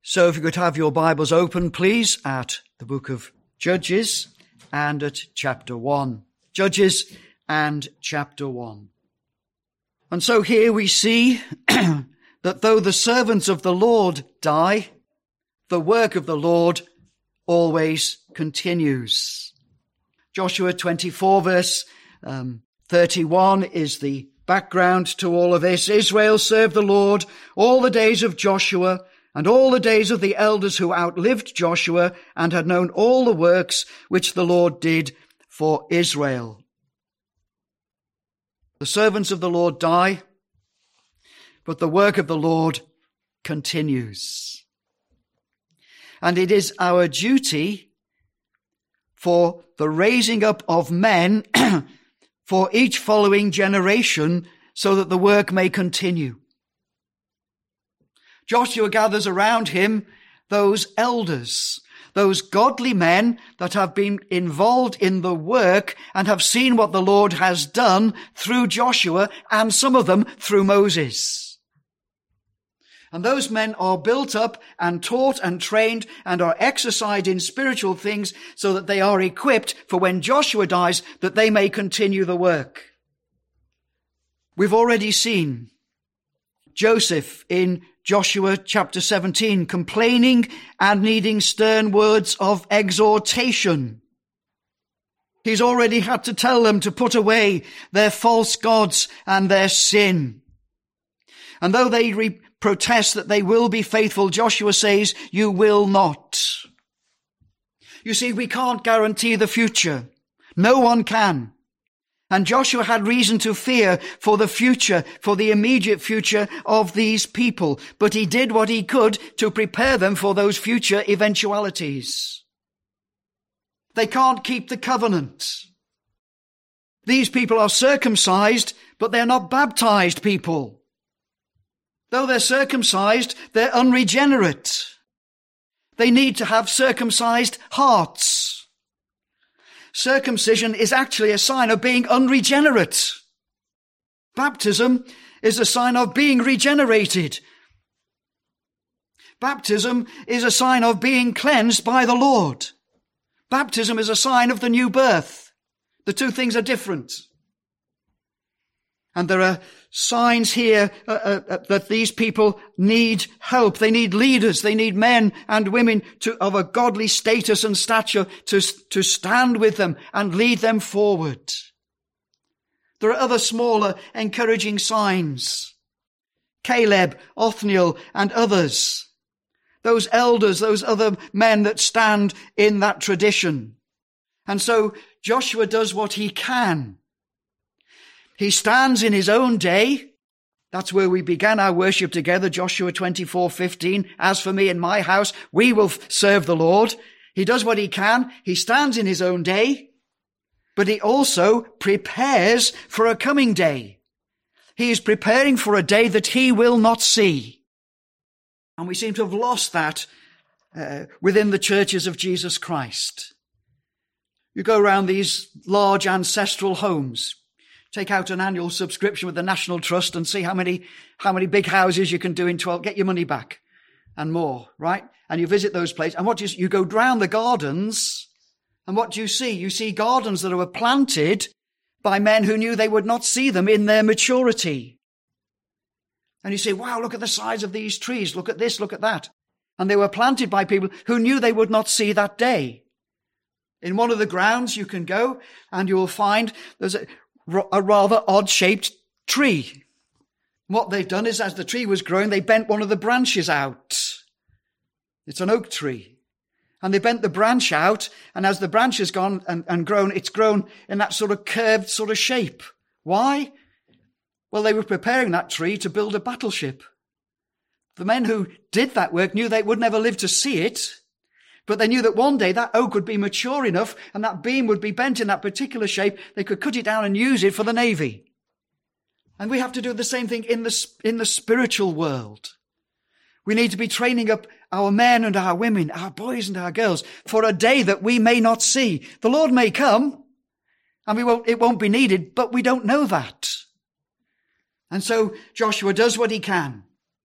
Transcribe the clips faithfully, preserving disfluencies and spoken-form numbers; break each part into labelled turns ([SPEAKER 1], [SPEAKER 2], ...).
[SPEAKER 1] So if you could have your Bibles open, please, at the book of Judges and at chapter one. Judges and chapter one. And so here we see that though the servants of the Lord die, the work of the Lord always continues. Joshua twenty-four verse um, thirty-one is the background to all of this. Israel served the Lord all the days of Joshua and all the days of the elders who outlived Joshua and had known all the works which the Lord did for Israel. The servants of the Lord die, but the work of the Lord continues. And it is our duty for the raising up of men for each following generation so that the work may continue. Joshua gathers around him those elders, those godly men that have been involved in the work and have seen what the Lord has done through Joshua and some of them through Moses. And those men are built up and taught and trained and are exercised in spiritual things so that they are equipped for when Joshua dies, that they may continue the work. We've already seen Joseph in Joshua chapter seventeen, complaining and needing stern words of exhortation. He's already had to tell them to put away their false gods and their sin. And though they re- protest that they will be faithful, Joshua says, you will not. You see, we can't guarantee the future. No one can. And Joshua had reason to fear for the future, for the immediate future of these people. But he did what he could to prepare them for those future eventualities. They can't keep the covenant. These people are circumcised, but they're not baptized people. Though they're circumcised, they're unregenerate. They need to have circumcised hearts. Circumcision is actually a sign of being unregenerate. Baptism is a sign of being regenerated. Baptism is a sign of being cleansed by the Lord. Baptism is a sign of the new birth. The two things are different. And there are signs here uh, uh, that these people need help. They need leaders. They need men and women to, of a godly status and stature to, to stand with them and lead them forward. There are other smaller encouraging signs. Caleb, Othniel, and others. Those elders, those other men that stand in that tradition. And so Joshua does what he can. He stands in his own day. That's where we began our worship together, Joshua twenty-four fifteen. As for me and my house, we will serve the Lord. He does what he can. He stands in his own day, but he also prepares for a coming day. He is preparing for a day that he will not see. And we seem to have lost that uh, within the churches of Jesus Christ. You go around these large ancestral homes. Take out an annual subscription with the National Trust and see how many, how many big houses you can do in twelve, get your money back and more, right? And you visit those places and what do you, you go round the gardens and what do you see? You see gardens that were planted by men who knew they would not see them in their maturity. And you say, wow, look at the size of these trees. Look at this, look at that. And they were planted by people who knew they would not see that day. In one of the grounds you can go and you will find there's a, a rather odd-shaped tree. What they've done is, as the tree was growing, they bent one of the branches out. It's an oak tree. And they bent the branch out, and as the branch has gone and, and grown, it's grown in that sort of curved sort of shape. Why? Well, they were preparing that tree to build a battleship. The men who did that work knew they would never live to see it, but they knew that one day that oak would be mature enough and that beam would be bent in that particular shape. They could cut it down and use it for the Navy. And we have to do the same thing in the, in the spiritual world. We need to be training up our men and our women, our boys and our girls for a day that we may not see. The Lord may come and we won't, it won't be needed, but we don't know that. And so Joshua does what he can.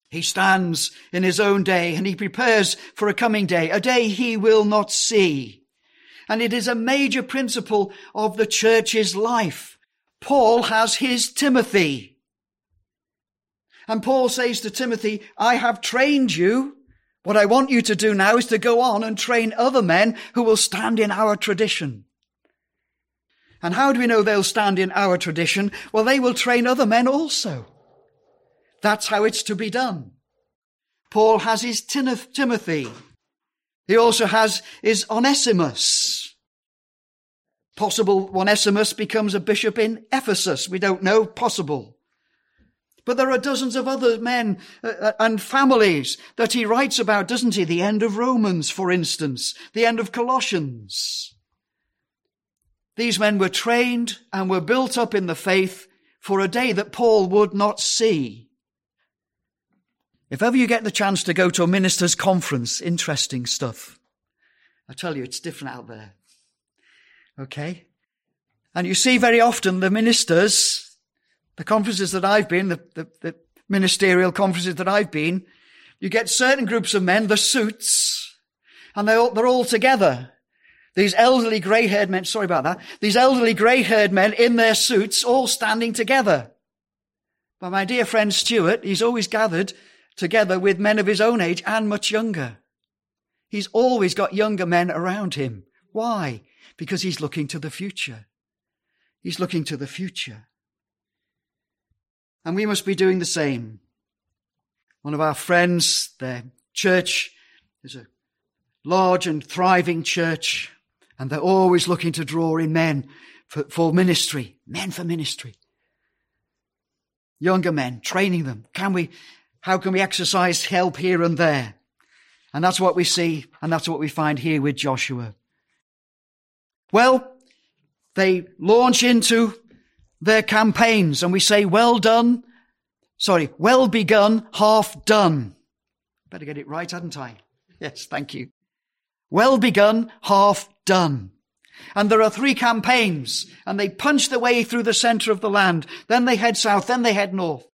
[SPEAKER 1] He stands in his own day and he prepares for a coming day, a day he will not see. And it is a major principle of the church's life. Paul has his Timothy. And Paul says to Timothy, I have trained you. What I want you to do now is to go on and train other men who will stand in our tradition. And how do we know they'll stand in our tradition? Well, they will train other men also. That's how it's to be done. Paul has his Timothy. He also has his Onesimus. Possible Onesimus becomes a bishop in Ephesus. We don't know. Possible. But there are dozens of other men uh, and families that he writes about, doesn't he? The end of Romans, for instance. The end of Colossians. These men were trained and were built up in the faith for a day that Paul would not see. If ever you get the chance to go to a minister's conference, interesting stuff. I tell you, it's different out there. Okay? And you see very often the ministers, the conferences that I've been, the, the, the ministerial conferences that I've been, you get certain groups of men, the suits, and they're all, they're all together. These elderly grey-haired men, sorry about that, these elderly grey-haired men in their suits all standing together. But my dear friend Stuart, he's always gathered together with men of his own age and much younger. He's always got younger men around him. Why? Because he's looking to the future. He's looking to the future. And we must be doing the same. One of our friends, their church is a large and thriving church, and they're always looking to draw in men for, for ministry. Men for ministry. Younger men, training them. Can we... How can we exercise help here and there? And that's what we see, and that's what we find here with Joshua. Well, they launch into their campaigns, and we say, well done, sorry, well begun, half done. Better get it right, hadn't I? Yes, thank you. Well begun, half done. And there are three campaigns, and they punch their way through the center of the land. Then they head south, then they head north.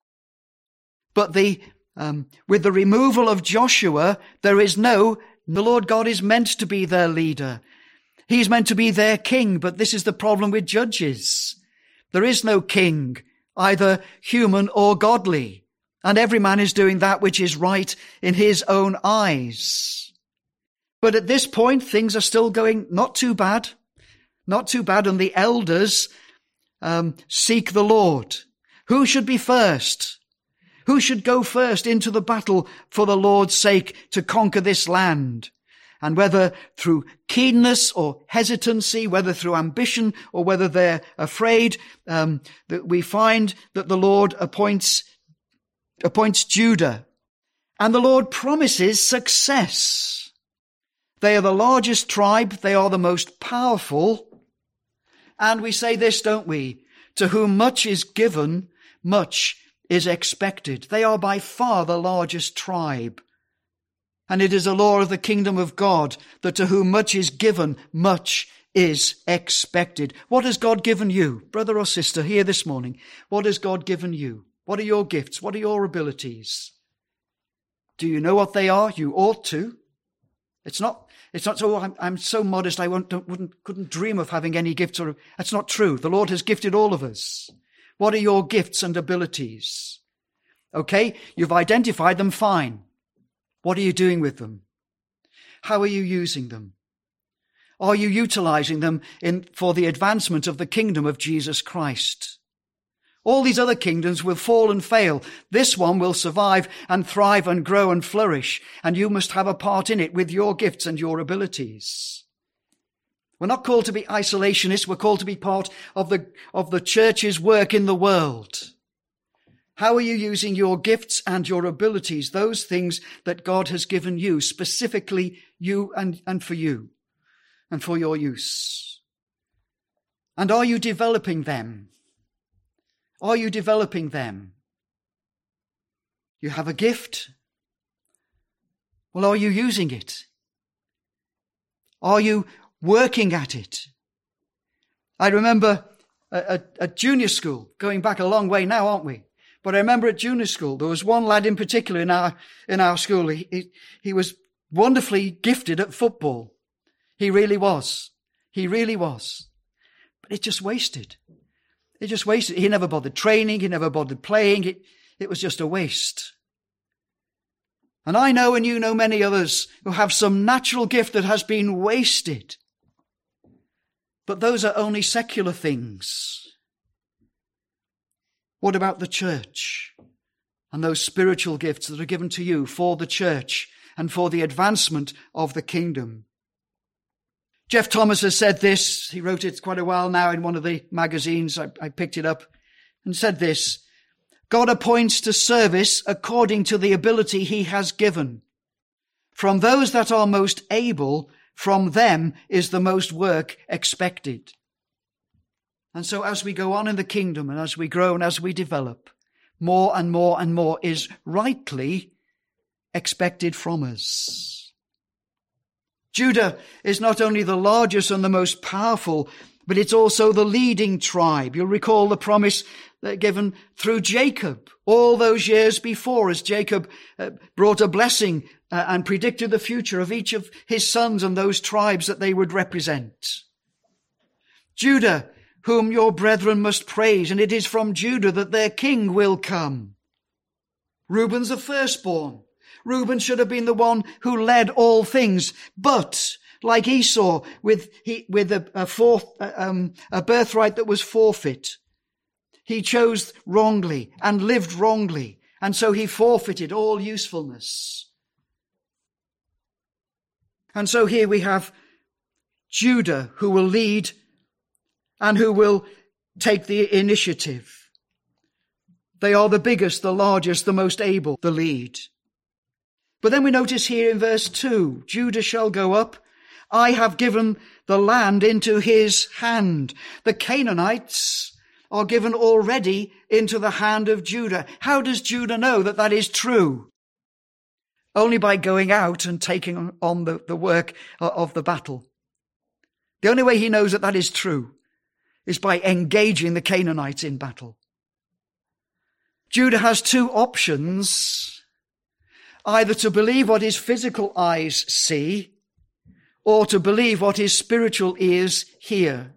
[SPEAKER 1] But the, um, with the removal of Joshua, there is no, the Lord God is meant to be their leader. He's meant to be their king, but this is the problem with judges. There is no king, either human or godly, and every man is doing that which is right in his own eyes. But at this point, things are still going not too bad, not too bad, and the elders um, seek the Lord. Who should be first? Who should go first into the battle for the Lord's sake to conquer this land? And whether through keenness or hesitancy, whether through ambition or whether they're afraid, um, that we find that the Lord appoints, appoints Judah. And the Lord promises success. They are the largest tribe. They are the most powerful. And we say this, don't we? To whom much is given, much is expected. They are by far the largest tribe. And it is a law of the kingdom of God that to whom much is given, much is expected. What has God given you, brother or sister, here this morning? What has God given you? What are your gifts? What are your abilities? Do you know what they are? You ought to. It's not, it's not so, oh, I'm, I'm so modest I won't, don't, wouldn't, couldn't dream of having any gifts. Or, that's not true. The Lord has gifted all of us. What are your gifts and abilities? Okay, you've identified them, fine. What are you doing with them? How are you using them? Are you utilizing them in, for the advancement of the kingdom of Jesus Christ? All these other kingdoms will fall and fail. This one will survive and thrive and grow and flourish, and you must have a part in it with your gifts and your abilities. We're not called to be isolationists. We're called to be part of the, of the church's work in the world. How are you using your gifts and your abilities, those things that God has given you, specifically you and, and for you and for your use? And are you developing them? Are you developing them? You have a gift. Well, are you using it? Are you working at it? I remember at, at junior school, going back a long way now, aren't we? But I remember at junior school, there was one lad in particular in our, in our school. He, he, he was wonderfully gifted at football. He really was. He really was. But it just wasted. It just wasted. He never bothered training. He never bothered playing. It, it was just a waste. And I know, and you know, many others who have some natural gift that has been wasted. But those are only secular things. What about the church and those spiritual gifts that are given to you for the church and for the advancement of the kingdom? Jeff Thomas has said this. He wrote it quite a while now in one of the magazines. I, I picked it up and said this: God appoints to service according to the ability he has given. From those that are most able, from them is the most work expected. And so as we go on in the kingdom and as we grow and as we develop, more and more and more is rightly expected from us. Judah is not only the largest and the most powerful, but it's also the leading tribe. You'll recall the promise given through Jacob all those years before, as Jacob uh, brought a blessing uh, and predicted the future of each of his sons and those tribes that they would represent. Judah, whom your brethren must praise, and it is from Judah that their king will come. Reuben's the firstborn. Reuben should have been the one who led all things, but like Esau, with he, with a, a, forth, um, a birthright that was forfeit, he chose wrongly and lived wrongly, and so he forfeited all usefulness. And so here we have Judah, who will lead and who will take the initiative. They are the biggest, the largest, the most able, the lead. But then we notice here in verse two, Judah shall go up. I have given the land into his hand. The Canaanites are given already into the hand of Judah. How does Judah know that that is true? Only by going out and taking on the, the work of the battle. The only way he knows that that is true is by engaging the Canaanites in battle. Judah has two options: either to believe what his physical eyes see, or to believe what his spiritual ears hear.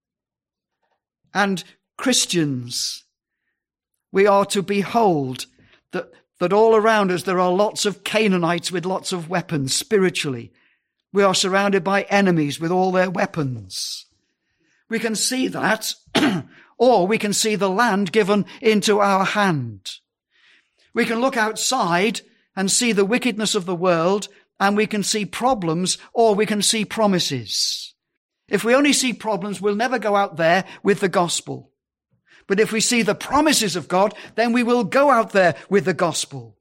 [SPEAKER 1] And Christians, we are to behold that, that all around us there are lots of Canaanites with lots of weapons spiritually. We are surrounded by enemies with all their weapons. We can see that, or we can see the land given into our hand. We can look outside and see the wickedness of the world, and we can see problems, or we can see promises. If we only see problems, we'll never go out there with the gospel. But if we see the promises of God, then we will go out there with the gospel.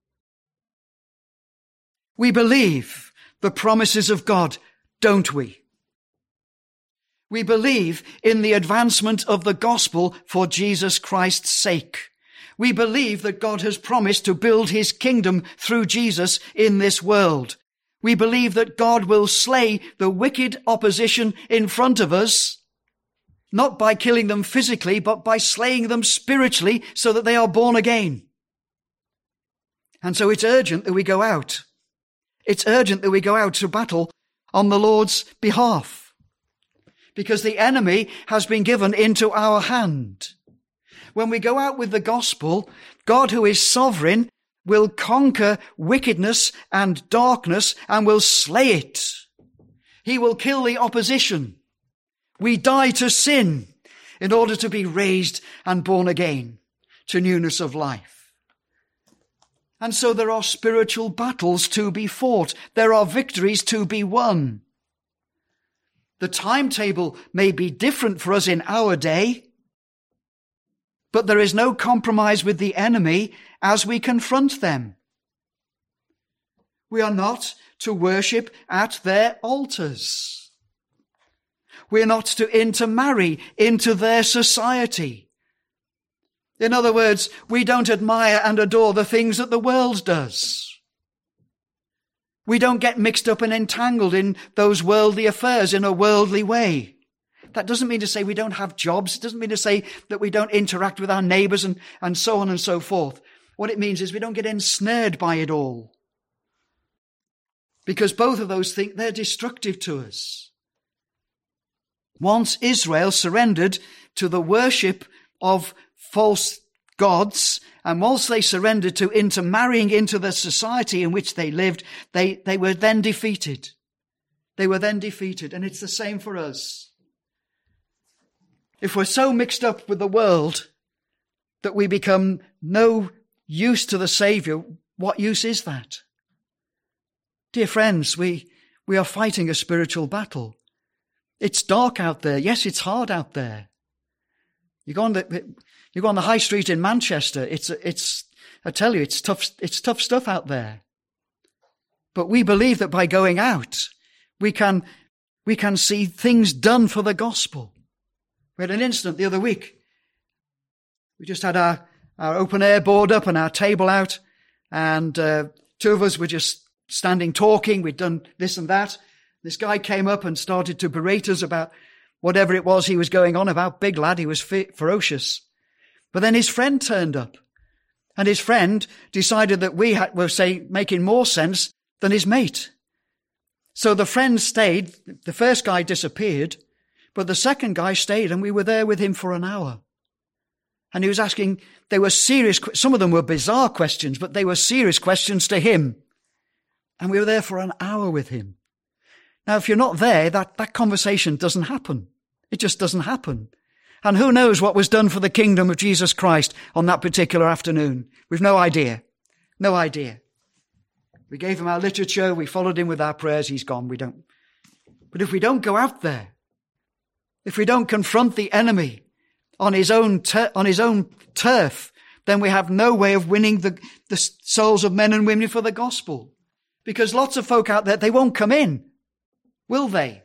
[SPEAKER 1] We believe the promises of God, don't we? We believe in the advancement of the gospel for Jesus Christ's sake. We believe that God has promised to build his kingdom through Jesus in this world. We believe that God will slay the wicked opposition in front of us, not by killing them physically, but by slaying them spiritually so that they are born again. And so it's urgent that we go out. It's urgent that we go out to battle on the Lord's behalf, because the enemy has been given into our hand. When we go out with the gospel, God, who is sovereign, will conquer wickedness and darkness and will slay it. He will kill the opposition. We die to sin in order to be raised and born again to newness of life. And so there are spiritual battles to be fought. There are victories to be won. The timetable may be different for us in our day, but there is no compromise with the enemy as we confront them. We are not to worship at their altars. We are not to intermarry into their society. In other words, we don't admire and adore the things that the world does. We don't get mixed up and entangled in those worldly affairs in a worldly way. That doesn't mean to say we don't have jobs. It doesn't mean to say that we don't interact with our neighbours and, and so on and so forth. What it means is we don't get ensnared by it all. Because both of those things, they're destructive to us. Once Israel surrendered to the worship of false gods, and once they surrendered to intermarrying into the society in which they lived, they, they were then defeated. They were then defeated. And it's the same for us. If we're so mixed up with the world that we become no use to the Saviour, what use is that? Dear friends, we, we are fighting a spiritual battle. It's dark out there. Yes, it's hard out there. You go on the, you go on the high street in Manchester. It's, it's, I tell you, it's tough, it's tough stuff out there. But we believe that by going out, we can, we can see things done for the gospel. We had an incident the other week. We just had our, our open air board up and our table out, and uh, two of us were just standing talking. We'd done this and that. This guy came up and started to berate us about whatever it was he was going on about. Big lad, he was fe- ferocious. But then his friend turned up, and his friend decided that we had, were, say, making more sense than his mate. So the friend stayed. The first guy disappeared, but the second guy stayed, and we were there with him for an hour. And he was asking, they were serious, some of them were bizarre questions, but they were serious questions to him. And we were there for an hour with him. Now, if you're not there, that, that conversation doesn't happen. It just doesn't happen. And who knows what was done for the kingdom of Jesus Christ on that particular afternoon? We've no idea. No idea. We gave him our literature. We followed him with our prayers. He's gone. We don't. But if we don't go out there, if we don't confront the enemy on his own, ter- on his own turf, then we have no way of winning the, the souls of men and women for the gospel. Because lots of folk out there, they won't come in. Will they?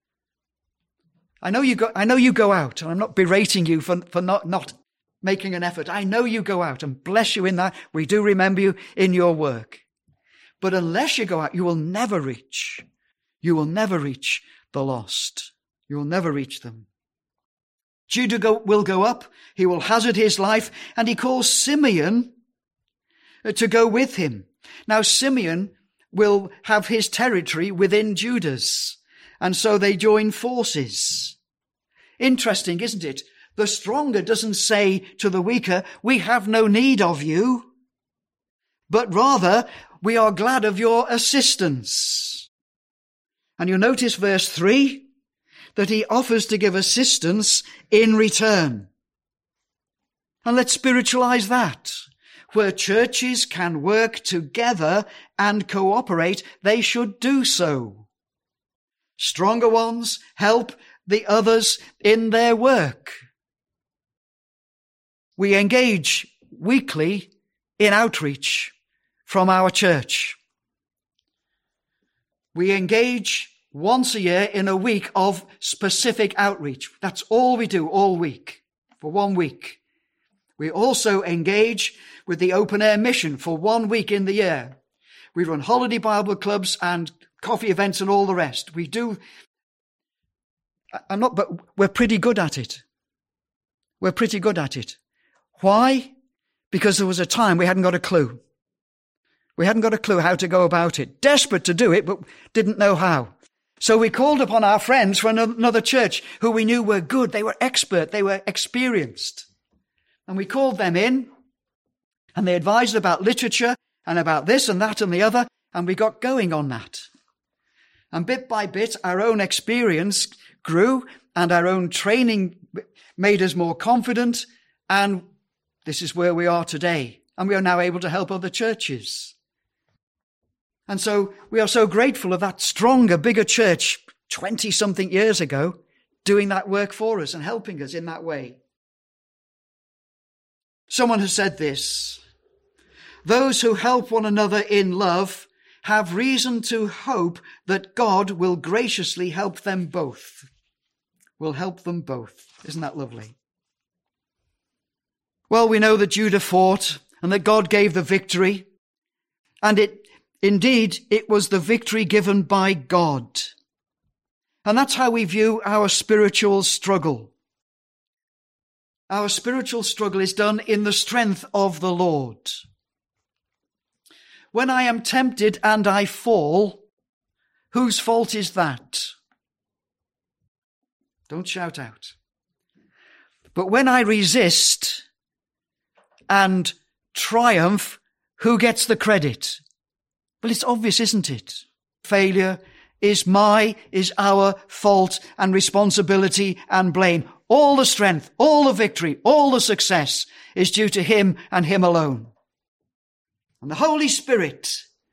[SPEAKER 1] I know you go, I know you go out, and I'm not berating you for, for not, not making an effort. I know you go out, and bless you in that. We do remember you in your work. But unless you go out, you will never reach. You will never reach the lost. You will never reach them. Judah go, will go up. He will hazard his life, and he calls Simeon to go with him. Now, Simeon will have his territory within Judah's, and so they join forces. Interesting, isn't it? The stronger doesn't say to the weaker, we have no need of you, but rather, we are glad of your assistance. And you'll notice verse three, that he offers to give assistance in return. And let's spiritualize that. Where churches can work together and cooperate, they should do so. Stronger ones help the others in their work. We engage weekly in outreach from our church. We engage once a year in a week of specific outreach. That's all we do all week, for one week. We also engage with the open air mission for one week in the year. We run holiday Bible clubs and coffee events and all the rest. We do, I'm not, but we're pretty good at it. We're pretty good at it. Why? Because there was a time we hadn't got a clue. We hadn't got a clue how to go about it. Desperate to do it, but didn't know how. So we called upon our friends from another church who we knew were good. They were expert. They were experienced. And we called them in, and they advised about literature and about this and that and the other, and we got going on that. And bit by bit, our own experience grew, and our own training made us more confident, and this is where we are today. And we are now able to help other churches. And so we are so grateful of that stronger, bigger church twenty-something years ago doing that work for us and helping us in that way. Someone has said this: those who help one another in love have reason to hope that God will graciously help them both. Will help them both. Isn't that lovely? Well, we know that Judah fought and that God gave the victory. And it, indeed, it was the victory given by God. And that's how we view our spiritual struggle. Our spiritual struggle is done in the strength of the Lord. When I am tempted and I fall, whose fault is that? Don't shout out. But when I resist and triumph, who gets the credit? Well, it's obvious, isn't it? Failure is my, is our fault and responsibility and blame. All the strength, all the victory, all the success is due to him and him alone. And the Holy Spirit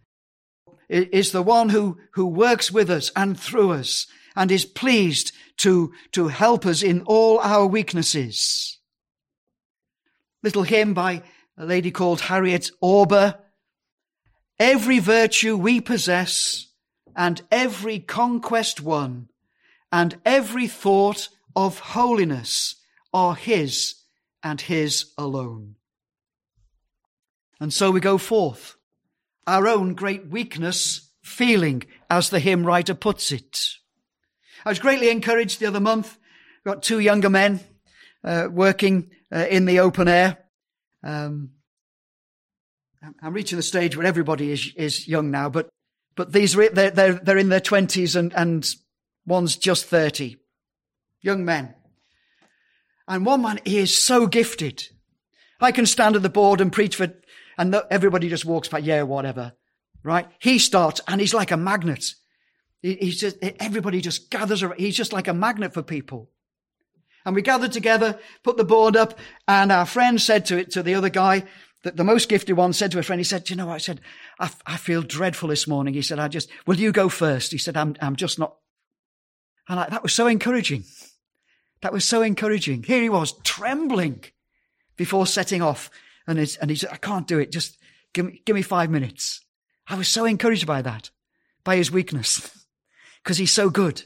[SPEAKER 1] is the one who, who works with us and through us and is pleased to, to help us in all our weaknesses. Little hymn by a lady called Harriet Auber. Every virtue we possess and every conquest won and every thought of holiness are his and his alone. And so we go forth, our own great weakness feeling, as the hymn writer puts it. I was greatly encouraged the other month. Got two younger men uh, working uh, in the open air. Um, I'm reaching the stage where everybody is is young now, but but these are, they're they're they're in their twenties and and one's just thirty. Young men. And one man is so gifted. I can stand at the board and preach for, and everybody just walks by, yeah, whatever, right? He starts and he's like a magnet. He, he's just, everybody just gathers around. He's just like a magnet for people. And we gathered together, put the board up, and our friend said to it, to the other guy, the, the most gifted one said to a friend, he said, you know what? I said, I, I feel dreadful this morning. He said, I just, will you go first? He said, I'm, I'm just not. And I, that was so encouraging. That was so encouraging. Here he was, trembling before setting off. And, it's, and he said, I can't do it. Just give me, give me five minutes. I was so encouraged by that, by his weakness, because he's so good.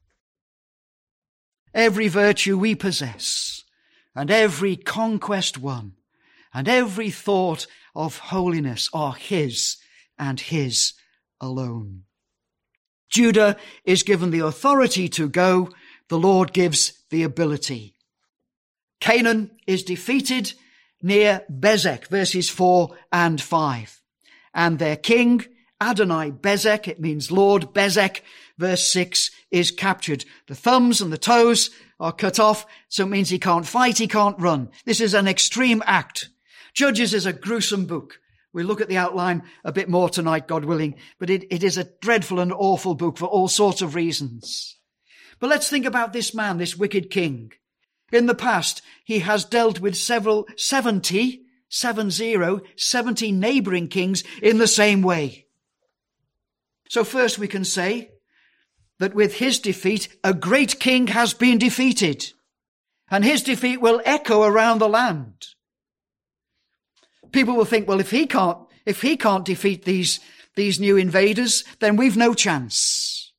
[SPEAKER 1] Every virtue we possess, and every conquest won, and every thought of holiness are his and his alone. Judah is given the authority to go. The Lord gives the ability. Canaan is defeated near Bezek, verses four and five. And their king, Adonai Bezek, it means Lord Bezek, verse six, is captured. The thumbs and the toes are cut off, so it means he can't fight, he can't run. This is an extreme act. Judges is a gruesome book. We'll look at the outline a bit more tonight, God willing, but it, it is a dreadful and awful book for all sorts of reasons. But let's think about this man, this wicked king. In the past, he has dealt with several, seventy, seven zero, seventy neighboring kings in the same way. So first we can say that with his defeat, a great king has been defeated, and his defeat will echo around the land. People will think, well, if he can't, if he can't defeat these, these new invaders, then we've no chance.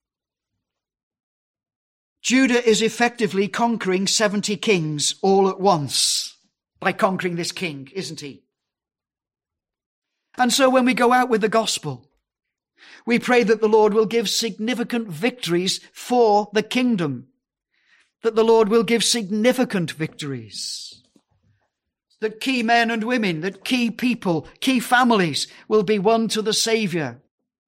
[SPEAKER 1] Judah is effectively conquering seventy kings all at once by conquering this king, isn't he? And so when we go out with the gospel, we pray that the Lord will give significant victories for the kingdom, that the Lord will give significant victories, that key men and women, that key people, key families will be won to the Saviour.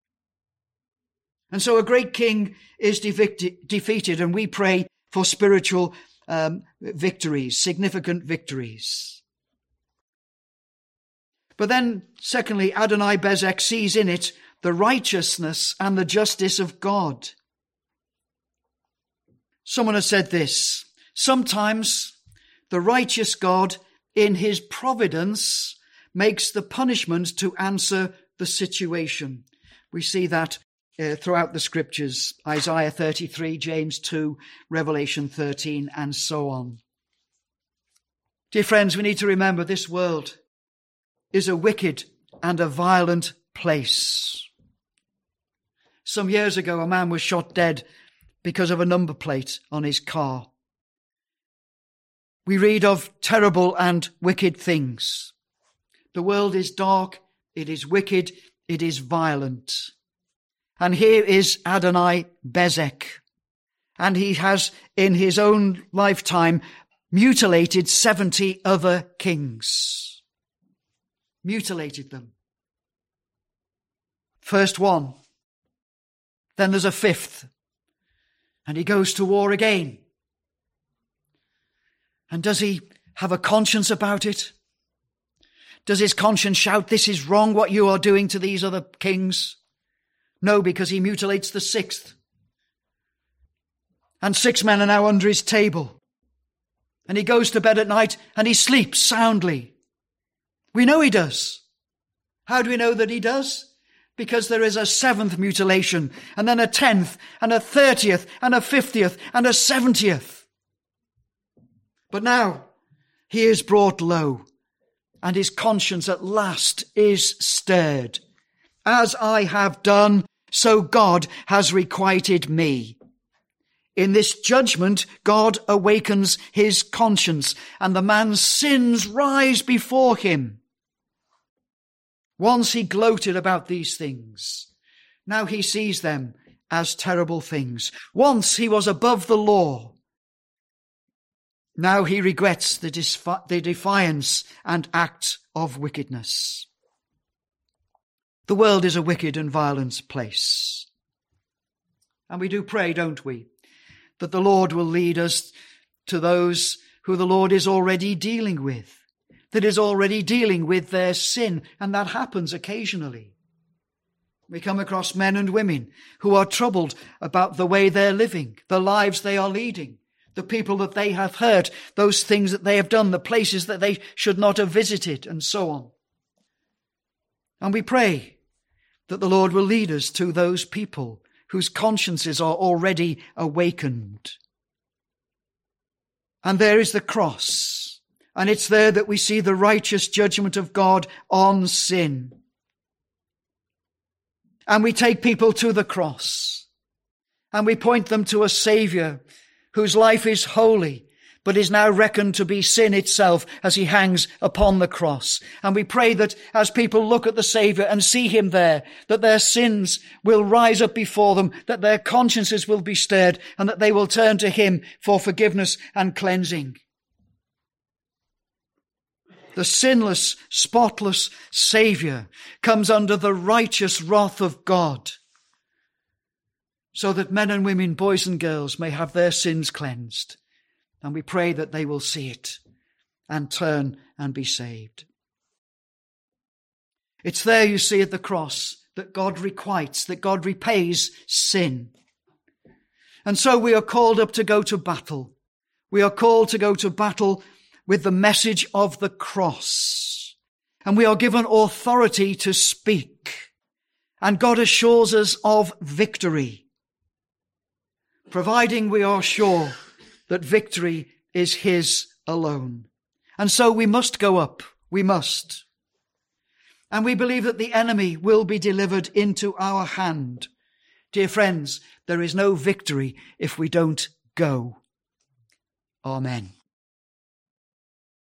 [SPEAKER 1] And so a great king is defeated, and we pray for spiritual um, victories, significant victories. But then, secondly, Adonai Bezek sees in it the righteousness and the justice of God. Someone has said this: sometimes the righteous God in his providence makes the punishment to answer the situation. We see that uh, throughout the scriptures, Isaiah thirty-three, James two, Revelation thirteen, and so on. Dear friends, we need to remember this world is a wicked and a violent place. Some years ago, a man was shot dead because of a number plate on his car. We read of terrible and wicked things. The world is dark, it is wicked, it is violent. And here is Adonai Bezek. And he has, in his own lifetime, mutilated seventy other kings. Mutilated them. First one. Then there's a fifth. And he goes to war again. And does he have a conscience about it? Does his conscience shout, this is wrong what you are doing to these other kings? No, because he mutilates the sixth. And six men are now under his table. And he goes to bed at night and he sleeps soundly. We know he does. How do we know that he does? Because there is a seventh mutilation, and then a tenth, and a thirtieth, and a fiftieth, and a seventieth. But now he is brought low, and his conscience at last is stirred. As I have done, so God has requited me. In this judgment, God awakens his conscience, and the man's sins rise before him. Once he gloated about these things. Now he sees them as terrible things. Once he was above the law. Now he regrets the, disfi- the defiance and act of wickedness. The world is a wicked and violent place. And we do pray, don't we, that the Lord will lead us to those who the Lord is already dealing with. That is already dealing with their sin, and that happens occasionally. We come across men and women who are troubled about the way they're living, the lives they are leading, the people that they have hurt, those things that they have done, the places that they should not have visited, and so on. And we pray that the Lord will lead us to those people whose consciences are already awakened. And there is the cross. And it's there that we see the righteous judgment of God on sin. And we take people to the cross. And we point them to a Saviour whose life is holy, but is now reckoned to be sin itself as he hangs upon the cross. And we pray that as people look at the Saviour and see him there, that their sins will rise up before them, that their consciences will be stirred, and that they will turn to him for forgiveness and cleansing. The sinless, spotless Saviour comes under the righteous wrath of God, so that men and women, boys and girls, may have their sins cleansed. And we pray that they will see it and turn and be saved. It's there, you see, at the cross, that God requites, that God repays sin. And so we are called up to go to battle. We are called to go to battle with the message of the cross. And we are given authority to speak. And God assures us of victory, providing we are sure that victory is his alone. And so we must go up. We must. And we believe that the enemy will be delivered into our hand. Dear friends, there is no victory if we don't go. Amen.